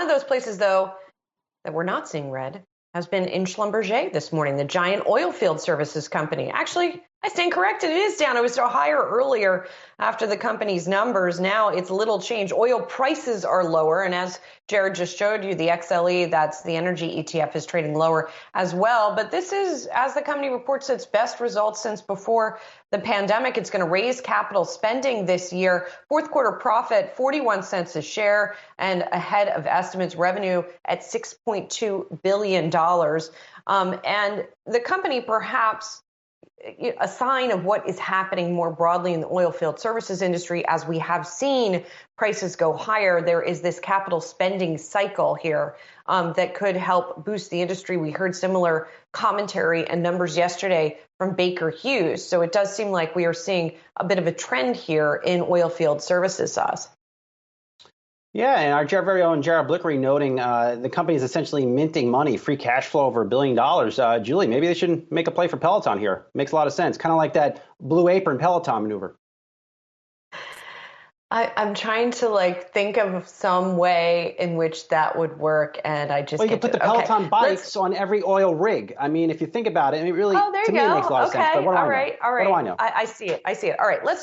of those places, though, that we're not seeing red has been in Schlumberger this morning, the giant oil field services company. Actually, I stand corrected. It is down. It was higher earlier after the company's numbers. Now it's little change. Oil prices are lower. And as Jared just showed you, the XLE, that's the energy ETF, is trading lower as well. But this is, as the company reports, its best results since before the pandemic. It's going to raise capital spending this year. Fourth quarter profit, 41 cents a share, and ahead of estimates. Revenue at $6.2 billion. And the company, perhaps a sign of what is happening more broadly in the oil field services industry, as we have seen prices go higher, there is this capital spending cycle here that could help boost the industry. We heard similar commentary and numbers yesterday from Baker Hughes. So it does seem like we are seeing a bit of a trend here in oil field services, Saz. Yeah, and our very own Jared Blickery noting the company is essentially minting money, free cash flow over $1 billion. Julie, maybe they should make a play for Peloton here. Makes a lot of sense. Kind of like that Blue Apron Peloton maneuver. I'm trying to think of some way in which that would work, and I just you could put the Peloton bikes on every oil rig. I mean, if you think about it, it really, to me, it makes a lot of sense. But what do I know? All right. What do I know? I see it. All right, let's